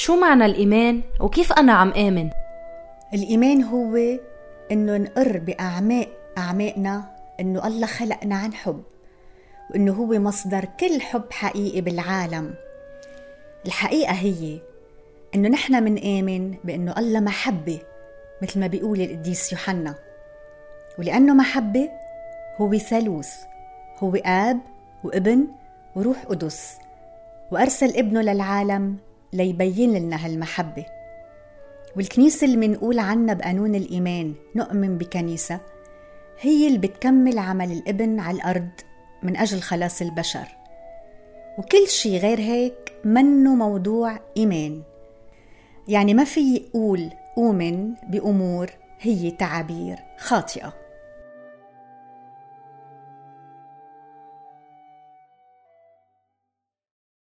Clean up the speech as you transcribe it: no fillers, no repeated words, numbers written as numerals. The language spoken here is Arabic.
شو معنى الإيمان وكيف أنا عم آمن؟ الإيمان هو إنه نقر بأعماق أعماقنا إنه الله خلقنا عن حب، وإنه هو مصدر كل حب حقيقي بالعالم. الحقيقة هي إنه نحن منآمن بإنه الله محبة مثل ما بيقول القديس يوحنا، ولأنه محبة هو ثالوث، هو آب وابن وروح قدس، وأرسل ابنه للعالم ليبين لنا هالمحبة. والكنيسة اللي منقول عنا بقانون الإيمان نؤمن بكنيسة هي اللي بتكمل عمل الابن على الأرض من أجل خلاص البشر، وكل شيء غير هيك منه موضوع إيمان. يعني ما في يقول أؤمن بأمور هي تعابير خاطئة.